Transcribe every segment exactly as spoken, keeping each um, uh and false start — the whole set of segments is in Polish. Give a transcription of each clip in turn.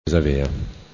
Zawieja.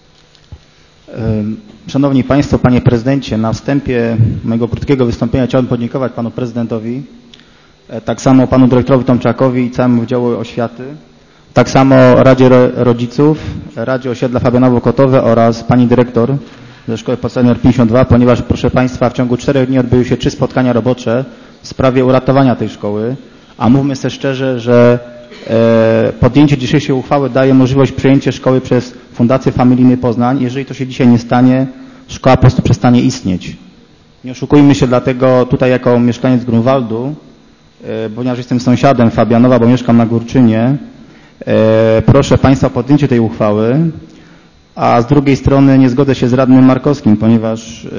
Szanowni Państwo, Panie Prezydencie, na wstępie mojego krótkiego wystąpienia chciałbym podziękować Panu Prezydentowi, tak samo Panu Dyrektorowi Tomczakowi i całemu Wydziałowi Oświaty, tak samo Radzie Rodziców, Radzie Osiedla Fabianowo-Kotowe oraz Pani Dyrektor ze Szkoły Podstawowej numer pięćdziesiąt dwa, ponieważ, proszę Państwa, w ciągu czterech dni odbyły się trzy spotkania robocze w sprawie uratowania tej szkoły, a mówmy sobie szczerze, że podjęcie dzisiejszej uchwały daje możliwość przejęcia szkoły przez Fundację Familijny Poznań. Jeżeli to się dzisiaj nie stanie, szkoła po prostu przestanie istnieć. Nie oszukujmy się, dlatego tutaj jako mieszkaniec Grunwaldu, ponieważ jestem sąsiadem Fabianowa, bo mieszkam na Górczynie, proszę Państwa o podjęcie tej uchwały, a z drugiej strony nie zgodzę się z radnym Markowskim, ponieważ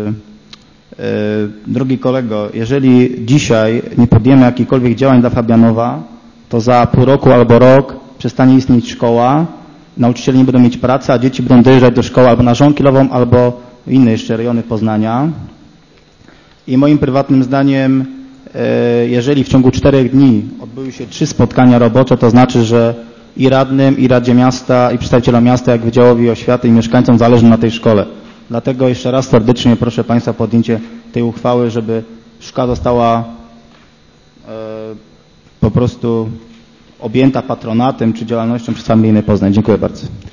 drogi kolego, jeżeli dzisiaj nie podjęmy jakichkolwiek działań dla Fabianowa, to za pół roku albo rok przestanie istnieć szkoła, nauczyciele nie będą mieć pracy, a dzieci będą dojeżdżać do szkoły albo na Żonkilową, albo w inne jeszcze rejony Poznania. I moim prywatnym zdaniem, jeżeli w ciągu czterech dni odbyły się trzy spotkania robocze, to znaczy, że i radnym, i Radzie Miasta, i przedstawicielom miasta, jak Wydziałowi Oświaty i mieszkańcom zależy na tej szkole. Dlatego jeszcze raz serdecznie proszę Państwa o podjęcie tej uchwały, żeby szkoła została po prostu objęta patronatem czy działalnością przez Familijny Poznań. Dziękuję bardzo.